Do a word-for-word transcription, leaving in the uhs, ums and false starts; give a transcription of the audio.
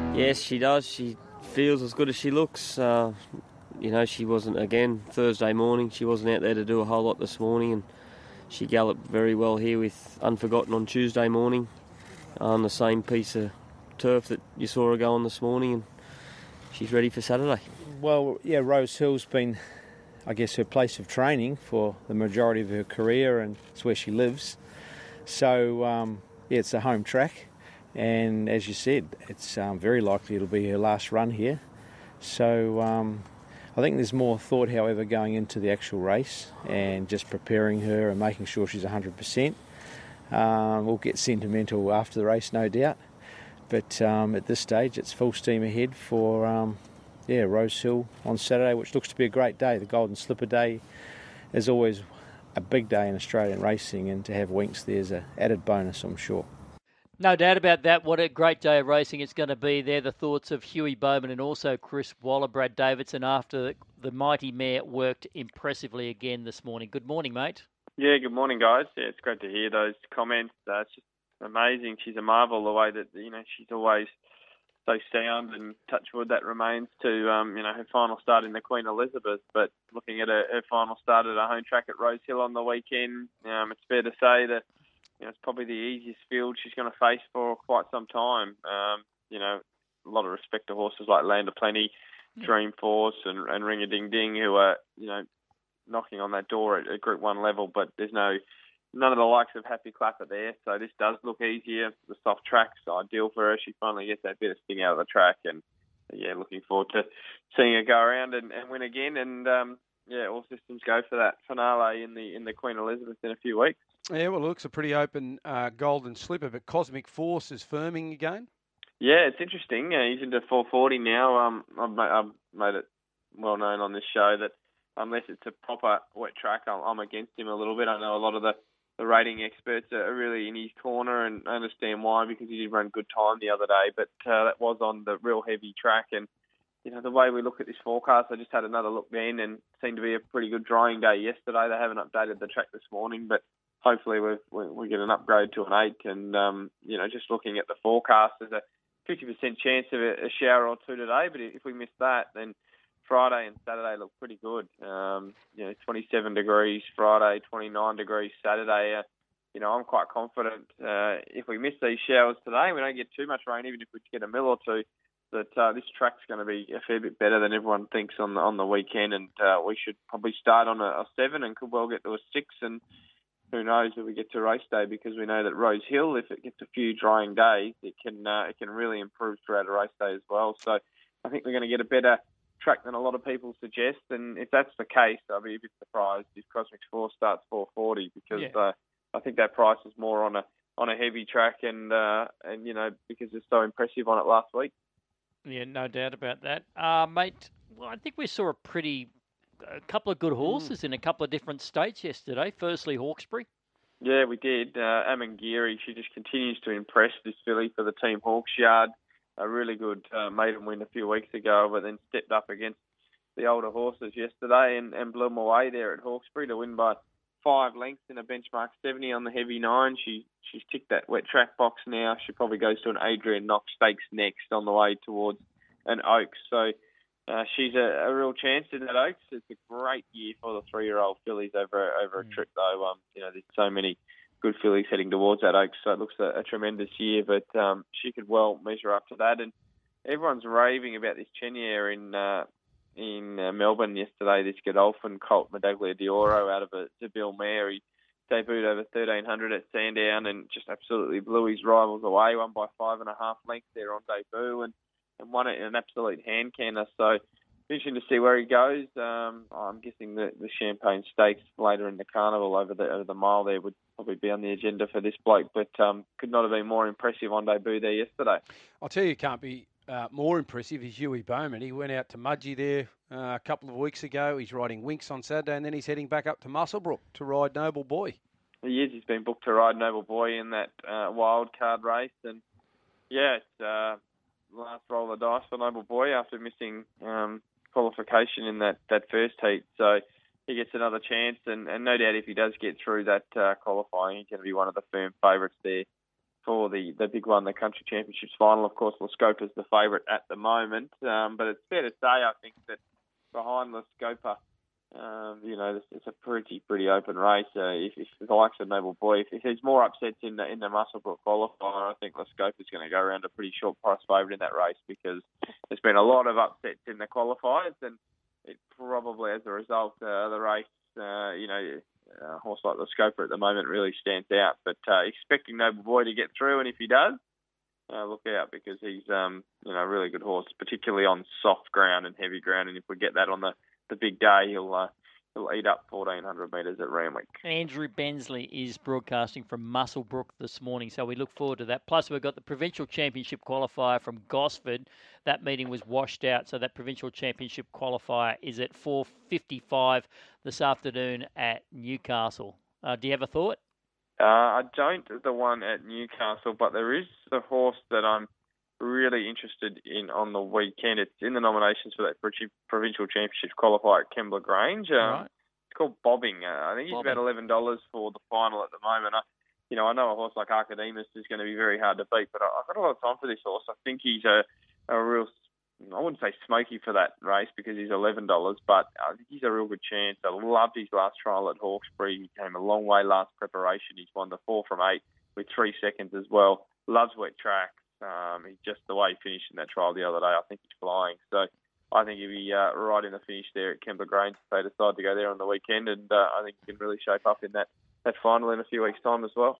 Yes, she does. She feels as good as she looks. Uh, you know, she wasn't, again, Thursday morning, she wasn't out there to do a whole lot this morning, and she galloped very well here with Unforgotten on Tuesday morning on the same piece of turf that you saw her go on this morning, and she's ready for Saturday. Well, yeah, Rose Hill's been, I guess, her place of training for the majority of her career, and it's where she lives. So, um, yeah, it's a home track. And as you said, it's um, very likely it'll be her last run here. So um, I think there's more thought, however, going into the actual race and just preparing her and making sure she's one hundred percent. Um, we'll get sentimental after the race, no doubt. But um, at this stage, it's full steam ahead for um, yeah Rose Hill on Saturday, which looks to be a great day. The Golden Slipper Day is always a big day in Australian racing, and to have Winx there's an added bonus, I'm sure. No doubt about that. What a great day of racing it's going to be. They're the thoughts of Huey Bowman and also Chris Waller, Brad Davidson, after the mighty mare worked impressively again this morning. Good morning, mate. Yeah, good morning, guys. Yeah, it's great to hear those comments. Uh, it's just amazing. She's a marvel the way that, you know, she's always so sound, and touch wood that remains to, um, you know, her final start in the Queen Elizabeth. But looking at her, her final start at a home track at Rose Hill on the weekend, um, it's fair to say that, you know, it's probably the easiest field she's going to face for quite some time. Um, you know, a lot of respect to horses like Land of Plenty, Dreamforce, and, and Ring a Ding Ding, who are, you know, knocking on that door at, at Group One level. But there's no none of the likes of Happy Clapper there, so this does look easier. The soft track's ideal for her. She finally gets that bit of sting out of the track, and yeah, looking forward to seeing her go around and, and win again. And um, yeah, all systems go for that finale in the in the Queen Elizabeth in a few weeks. Yeah, well, it looks a pretty open uh, Golden Slipper, but Cosmic Force is firming again. Yeah, it's interesting. Uh, he's into four forty now. Um, I've, made, I've made it well known on this show that unless it's a proper wet track, I'm, I'm against him a little bit. I know a lot of the, the rating experts are really in his corner, and I understand why, because he did run good time the other day, but uh, that was on the real heavy track. And, you know, the way we look at this forecast, I just had another look then, and seemed to be a pretty good drying day yesterday. They haven't updated the track this morning, but hopefully we we get an upgrade to an eight. And, um, you know, just looking at the forecast, there's a fifty percent chance of a, a shower or two today. But if we miss that, then Friday and Saturday look pretty good. Um, you know, twenty-seven degrees Friday, twenty-nine degrees Saturday. Uh, you know, I'm quite confident uh, if we miss these showers today, we don't get too much rain, even if we get a mill or two, that uh, this track's going to be a fair bit better than everyone thinks on the, on the weekend. And uh, we should probably start on a, a seven and could well get to a six. And who knows if we get to race day, because we know that Rose Hill, if it gets a few drying days, it can uh, it can really improve throughout a race day as well. So I think we're going to get a better track than a lot of people suggest. And if that's the case, I'll be a bit surprised if Cosmic Force starts four forty, because yeah. uh, I think that price is more on a on a heavy track, and uh, and you know, because it's so impressive on it last week. Yeah, no doubt about that, uh, mate. Well, I think we saw a pretty. A couple of good horses mm. in a couple of different states yesterday. Firstly, Hawkesbury. Yeah, we did. Uh, Amangiri, she just continues to impress, this filly for the Team Hawks Yard. A really good uh, maiden win a few weeks ago, but then stepped up against the older horses yesterday and, and blew them away there at Hawkesbury to win by five lengths in a benchmark seventy on the heavy nine. She She's ticked that wet track box now. She probably goes to an Adrian Knox Stakes next on the way towards an Oaks. So Uh, she's a, a real chance in that Oaks. It's a great year for the three-year-old fillies over over a mm. trip, though. Um, you know, there's so many good fillies heading towards that Oaks, so it looks a, a tremendous year. But um, she could well measure up to that. And everyone's raving about this Chenier in uh, in uh, Melbourne yesterday. This Godolphin Colt Medaglia d'Oro out of a Zabille mare. He debuted over thirteen hundred at Sandown and just absolutely blew his rivals away. Won by five and a half lengths there on debut, and and won it in an absolute hand canter. So interesting to see where he goes. Um, I'm guessing the, the Champagne Stakes later in the carnival over the over the mile there would probably be on the agenda for this bloke, but um, could not have been more impressive on debut there yesterday. I'll tell you, can't be uh, more impressive is Huey Bowman. He went out to Mudgee there uh, a couple of weeks ago. He's riding Winx on Saturday, and then he's heading back up to Muswellbrook to ride Noble Boy. He is. He's been booked to ride Noble Boy in that uh, wild card race, and yeah, it's uh, last roll of dice for Noble Boy after missing um, qualification in that, that first heat. So he gets another chance, and, and no doubt if he does get through that uh, qualifying, he's going to be one of the firm favourites there for the, the big one, the Country Championships final. Of course, La Scopa's the favourite at the moment, um, but it's fair to say, I think, that behind La Scopa, um, you know, it's, it's a pretty pretty open race. Uh, if, if the likes of Noble Boy, if, if there's more upsets in the in the Muswellbrook qualifier, I think La Scopa's going to go around a pretty short price favourite in that race, because there's been a lot of upsets in the qualifiers, and it probably, as a result, uh, the race, uh, you know, a horse like La Scopa at the moment really stands out. But uh, expecting Noble Boy to get through, and if he does, uh, look out, because he's um, you know, a really good horse, particularly on soft ground and heavy ground. And if we get that on the, the big day, he'll uh, he'll eat up fourteen hundred metres at Randwick. Andrew Bensley is broadcasting from Muswellbrook this morning, so we look forward to that. Plus, we've got the Provincial Championship qualifier from Gosford. That meeting was washed out, so that Provincial Championship qualifier is at four fifty-five this afternoon at Newcastle. Uh, do you have a thought? Uh, I don't, the one at Newcastle, but there is a horse that I'm really interested in on the weekend. It's in the nominations for that Provincial Championship qualifier at Kembla Grange. Um, right. It's called Bobbing. Uh, I think he's Bobbing. about eleven dollars for the final at the moment. I, you know, I know a horse like Archidemus is going to be very hard to beat, but I, I've got a lot of time for this horse. I think he's a, a real, I wouldn't say smoky for that race because he's eleven dollars, but I think he's a real good chance. I loved his last trial at Hawkesbury. He came a long way last preparation. He's won the four from eight with three seconds as well. Loves wet tracks. Um, he's just the way he finished in that trial the other day. I think he's flying. So I think he'll be uh, right in the finish there at Kembla Grange if they decide to go there on the weekend, and uh, I think he can really shape up in that, that final in a few weeks' time as well.